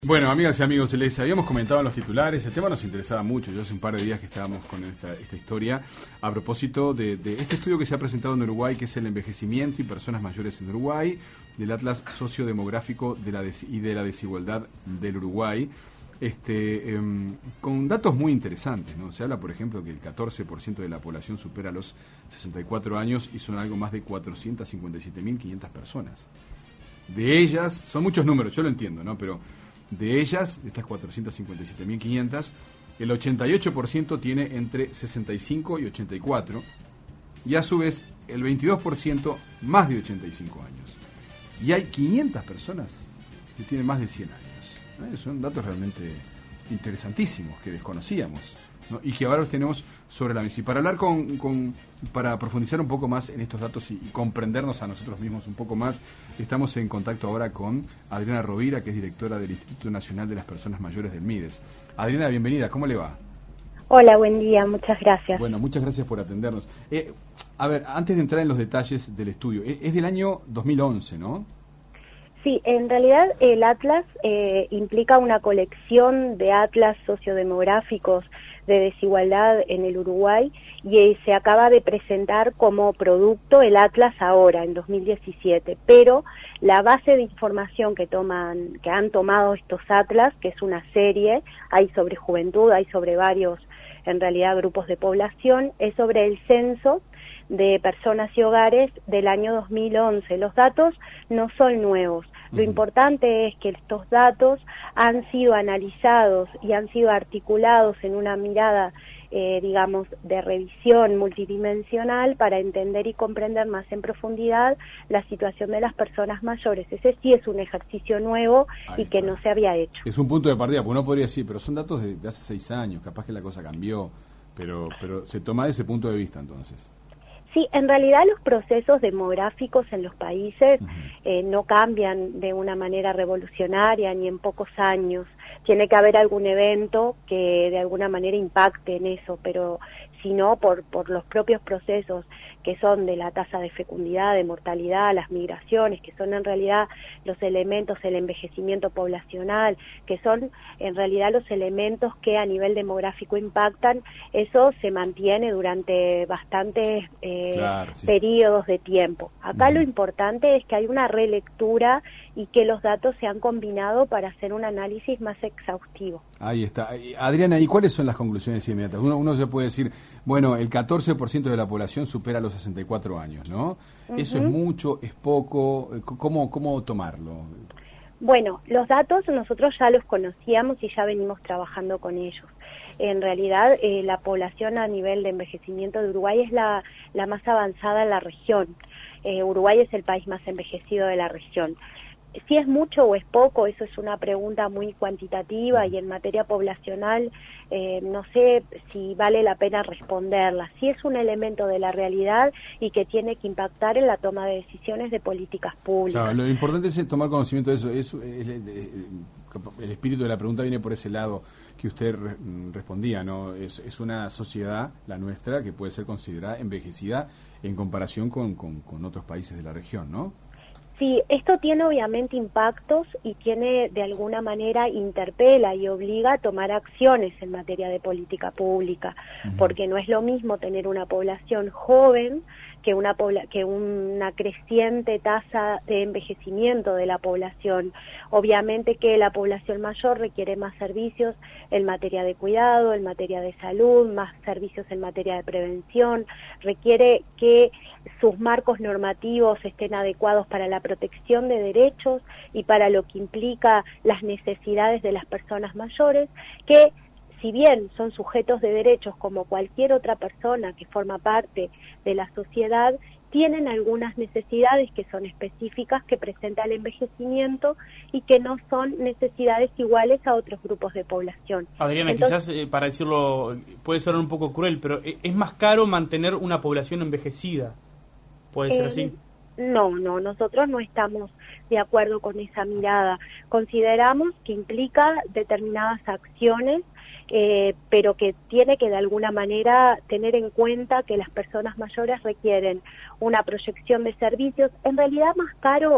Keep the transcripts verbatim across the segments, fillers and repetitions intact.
Bueno, amigas y amigos, les habíamos comentado en los titulares, el tema nos interesaba mucho. Yo hace un par de días que estábamos con esta, esta historia a propósito de, de este estudio que se ha presentado en Uruguay, que es el envejecimiento y personas mayores en Uruguay, del Atlas Sociodemográfico de la des y de la Desigualdad del Uruguay, este, eh, con datos muy interesantes, ¿no? Se habla, por ejemplo, que el catorce por ciento de la población supera los sesenta y cuatro años y son algo más de cuatrocientas cincuenta y siete mil quinientas personas. De ellas, son muchos números, yo lo entiendo, ¿no? Pero de ellas, de estas cuatrocientas cincuenta y siete mil quinientas, el ochenta y ocho por ciento tiene entre sesenta y cinco y ochenta y cuatro, y a su vez el veintidós por ciento más de ochenta y cinco años. Y hay quinientas personas que tienen más de cien años. ¿Eh? Son datos realmente interesantísimos que desconocíamos, ¿no? Y que ahora los tenemos sobre la mesa. Y para hablar con, con para profundizar un poco más en estos datos y, y comprendernos a nosotros mismos un poco más, estamos en contacto ahora con Adriana Rovira, que es directora del Instituto Nacional de las Personas Mayores del MIDES. Adriana, bienvenida, ¿cómo le va? Hola, buen día, muchas gracias. Bueno, muchas gracias por atendernos. Eh, a ver, antes de entrar en los detalles del estudio, es, es del año dos mil once, ¿no? Sí, en realidad el Atlas eh, implica una colección de atlas sociodemográficos de desigualdad en el Uruguay y eh, se acaba de presentar como producto el Atlas ahora, en dos mil diecisiete, pero la base de información que toman, que han tomado estos atlas, que es una serie, hay sobre juventud, hay sobre varios, en realidad, grupos de población, es sobre el censo de personas y hogares del año dos mil once. Los datos no son nuevos. Lo importante es que estos datos han sido analizados y han sido articulados en una mirada, eh, digamos, de revisión multidimensional para entender y comprender más en profundidad la situación de las personas mayores. Ese sí es un ejercicio nuevo y que no se había hecho. Es un punto de partida, porque uno podría decir, pero son datos de, de hace seis años, capaz que la cosa cambió, pero, pero se toma de ese punto de vista entonces. Sí, en realidad los procesos demográficos en los países uh-huh. eh, no cambian de una manera revolucionaria ni en pocos años. Tiene que haber algún evento que de alguna manera impacte en eso, pero si no, por, por los propios procesos que son de la tasa de fecundidad, de mortalidad, las migraciones, que son en realidad los elementos, el envejecimiento poblacional, que son en realidad los elementos que a nivel demográfico impactan, eso se mantiene durante bastantes eh, claro, sí. periodos de tiempo. Acá uh-huh. lo importante es que hay una relectura y que los datos se han combinado para hacer un análisis más exhaustivo. Ahí está. Adriana, ¿y cuáles son las conclusiones inmediatas? Uno, uno se puede decir, bueno, el catorce por ciento de la población supera los sesenta y cuatro años, ¿no? Uh-huh. ¿Eso es mucho, es poco? ¿Cómo, cómo tomarlo? Bueno, los datos nosotros ya los conocíamos y ya venimos trabajando con ellos. En realidad, eh, la población a nivel de envejecimiento de Uruguay es la, la más avanzada en la región. Eh, Uruguay es el país más envejecido de la región. Si es mucho o es poco, eso es una pregunta muy cuantitativa y en materia poblacional eh, no sé si vale la pena responderla. Sí es un elemento de la realidad y que tiene que impactar en la toma de decisiones de políticas públicas. Claro, lo importante es tomar conocimiento de eso. Es, es, es, el espíritu de la pregunta viene por ese lado que usted re, respondía, ¿no? Es, es una sociedad, la nuestra, que puede ser considerada envejecida en comparación con, con, con otros países de la región, ¿no? Sí, esto tiene obviamente impactos y tiene de alguna manera interpela y obliga a tomar acciones en materia de política pública, uh-huh. porque no es lo mismo tener una población joven que una pobla que una creciente tasa de envejecimiento de la población. Obviamente que la población mayor requiere más servicios en materia de cuidado, en materia de salud, más servicios en materia de prevención, requiere que sus marcos normativos estén adecuados para la protección de derechos y para lo que implica las necesidades de las personas mayores, que si bien son sujetos de derechos como cualquier otra persona que forma parte de la sociedad, tienen algunas necesidades que son específicas que presenta el envejecimiento y que no son necesidades iguales a otros grupos de población. Adriana, Entonces, quizás eh, para decirlo puede ser un poco cruel, pero ¿es más caro mantener una población envejecida? ¿Puede ser eh, así? No, no, nosotros no estamos de acuerdo con esa mirada. Consideramos que implica determinadas acciones, eh, pero que tiene que de alguna manera tener en cuenta que las personas mayores requieren una proyección de servicios. En realidad más caro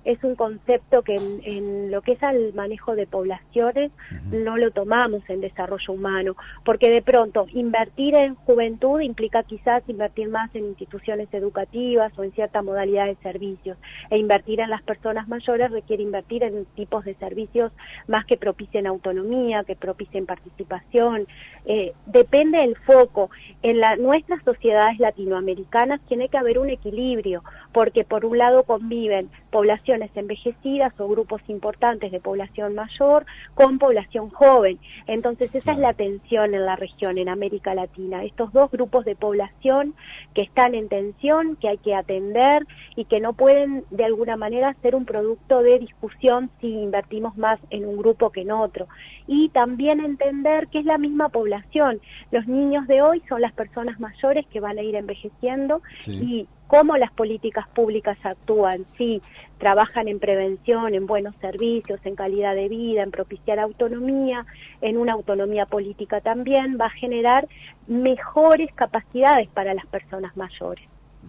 es un concepto que en, en lo que es al manejo de poblaciones uh-huh. no lo tomamos en desarrollo humano, porque de pronto invertir en juventud implica quizás invertir más en instituciones educativas o en cierta modalidad de servicios, e invertir en las personas mayores requiere invertir en tipos de servicios más que propicien autonomía, que propicien participación, eh, depende del foco. En la, nuestras sociedades latinoamericanas tiene que haber un equilibrio, porque por un lado conviven poblaciones envejecidas o grupos importantes de población mayor con población joven. Entonces esa es la tensión en la región, en América Latina. Estos dos grupos de población que están en tensión, que hay que atender y que no pueden de alguna manera ser un producto de discusión si invertimos más en un grupo que en otro. Y también entender que es la misma población. Los niños de hoy son las personas mayores que van a ir envejeciendo sí. y cómo las políticas públicas actúan, si trabajan en prevención, en buenos servicios, en calidad de vida, en propiciar autonomía, en una autonomía política también, va a generar mejores capacidades para las personas mayores.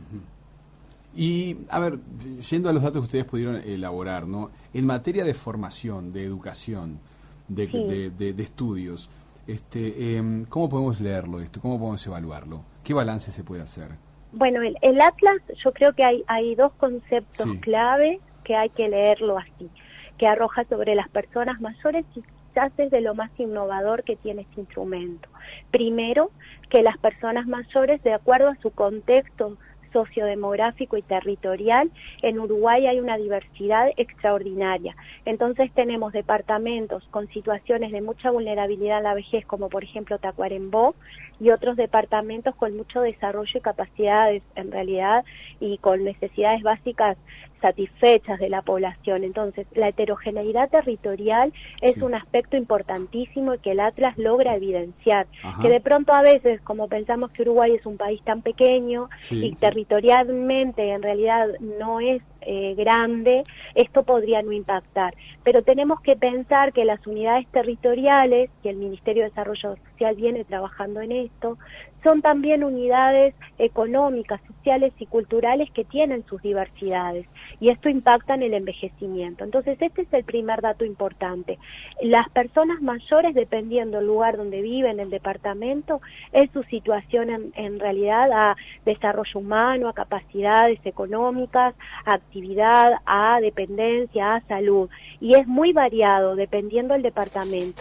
Y, a ver, yendo a los datos que ustedes pudieron elaborar, ¿no? En materia de formación, de educación, de, sí. de, de, de estudios, este, eh, ¿cómo podemos leerlo esto? ¿Cómo podemos evaluarlo? ¿Qué balance se puede hacer? Bueno, el, el Atlas, yo creo que hay, hay dos conceptos sí. clave que hay que leerlo así, que arroja sobre las personas mayores y quizás es de lo más innovador que tiene este instrumento. Primero, que las personas mayores, de acuerdo a su contexto sociodemográfico y territorial, en Uruguay hay una diversidad extraordinaria. Entonces tenemos departamentos con situaciones de mucha vulnerabilidad a la vejez, como por ejemplo Tacuarembó, y otros departamentos con mucho desarrollo y capacidades en realidad y con necesidades básicas satisfechas de la población. Entonces, la heterogeneidad territorial es sí. un aspecto importantísimo y que el Atlas logra evidenciar. Ajá. Que de pronto a veces, como pensamos que Uruguay es un país tan pequeño sí, y sí. territorialmente en realidad no es eh, grande, esto podría no impactar. Pero tenemos que pensar que las unidades territoriales, y el Ministerio de Desarrollo Social viene trabajando en esto, son también unidades económicas, sociales y culturales que tienen sus diversidades y esto impacta en el envejecimiento. Entonces este es el primer dato importante. Las personas mayores, dependiendo del lugar donde viven, el departamento, es su situación en, en realidad a desarrollo humano, a capacidades económicas, a actividad, a dependencia, a salud y es muy variado dependiendo del departamento.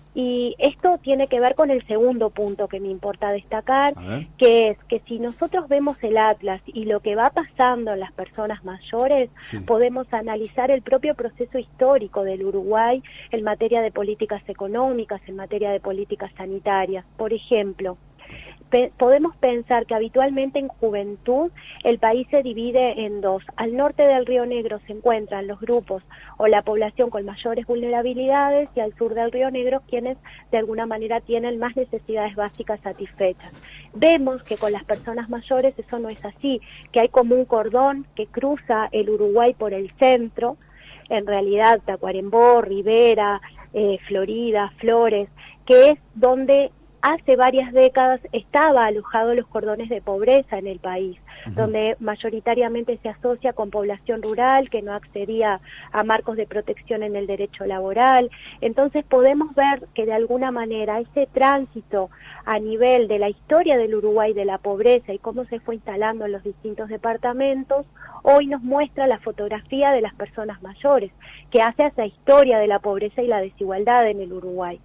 Y esto tiene que ver con el segundo punto que me importa destacar, que es que si nosotros vemos el Atlas y lo que va pasando en las personas mayores, sí. podemos analizar el propio proceso histórico del Uruguay en materia de políticas económicas, en materia de políticas sanitarias. Por ejemplo, Pe- podemos pensar que habitualmente en juventud el país se divide en dos. Al norte del Río Negro se encuentran los grupos o la población con mayores vulnerabilidades y al sur del Río Negro quienes de alguna manera tienen más necesidades básicas satisfechas. Vemos que con las personas mayores eso no es así, que hay como un cordón que cruza el Uruguay por el centro, en realidad Tacuarembó, Rivera, eh, Florida, Flores, que es donde hace varias décadas estaba alojado los cordones de pobreza en el país, uh-huh. donde mayoritariamente se asocia con población rural que no accedía a marcos de protección en el derecho laboral. Entonces podemos ver que de alguna manera ese tránsito a nivel de la historia del Uruguay de la pobreza y cómo se fue instalando en los distintos departamentos, hoy nos muestra la fotografía de las personas mayores, que hace esa historia de la pobreza y la desigualdad en el Uruguay.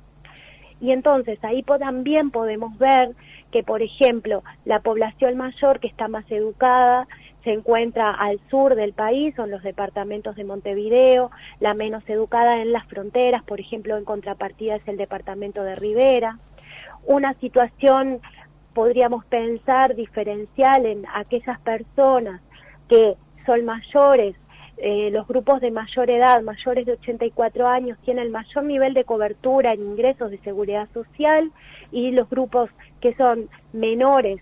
Y entonces ahí po- también podemos ver que, por ejemplo, la población mayor que está más educada se encuentra al sur del país, son los departamentos de Montevideo, la menos educada en las fronteras, por ejemplo, en contrapartida es el departamento de Rivera. Una situación, podríamos pensar, diferencial en aquellas personas que son mayores. Eh, los grupos de mayor edad, mayores de ochenta y cuatro años, tienen el mayor nivel de cobertura en ingresos de seguridad social y los grupos que son menores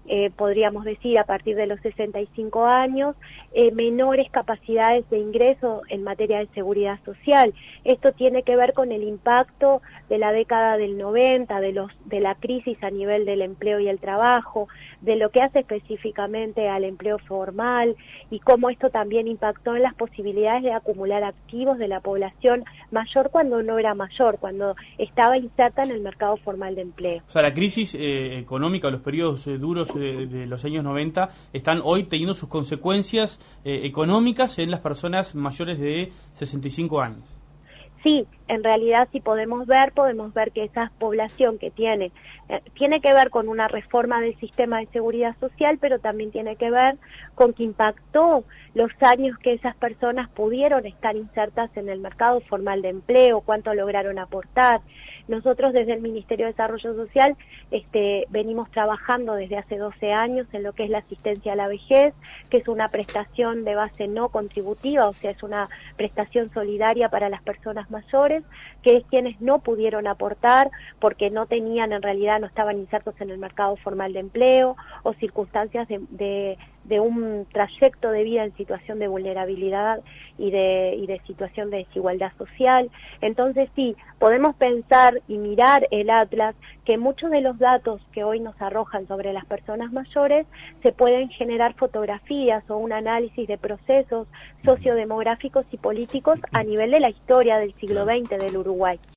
eh, podríamos decir a partir de los sesenta y cinco años, eh, menores capacidades de ingreso en materia de seguridad social. Esto tiene que ver con el impacto de la década del noventa, de, los, de la crisis a nivel del empleo y el trabajo, de lo que hace específicamente al empleo formal y cómo esto también impactó en las posibilidades de acumular activos de la población mayor cuando no era mayor, cuando estaba inserta en el mercado formal de empleo. O sea, la crisis eh, económica, los periodos eh, duros de, de los años noventa están hoy teniendo sus consecuencias eh, económicas en las personas mayores de sesenta y cinco años. Sí, en realidad si podemos ver, podemos ver que esa población que tiene, eh, tiene que ver con una reforma del sistema de seguridad social, pero también tiene que ver con que impactó los años que esas personas pudieron estar insertas en el mercado formal de empleo, cuánto lograron aportar. Nosotros desde el Ministerio de Desarrollo Social este, venimos trabajando desde hace doce años en lo que es la asistencia a la vejez, que es una prestación de base no contributiva, o sea, es una prestación solidaria para las personas mayores, que es quienes no pudieron aportar porque no tenían, en realidad no estaban insertos en el mercado formal de empleo o circunstancias de, de, de un trayecto de vida en situación de vulnerabilidad y de, y de situación de desigualdad social. Entonces sí, podemos pensar y mirar el Atlas que muchos de los datos que hoy nos arrojan sobre las personas mayores se pueden generar fotografías o un análisis de procesos sociodemográficos y políticos a nivel de la historia del siglo veinte del Uruguay.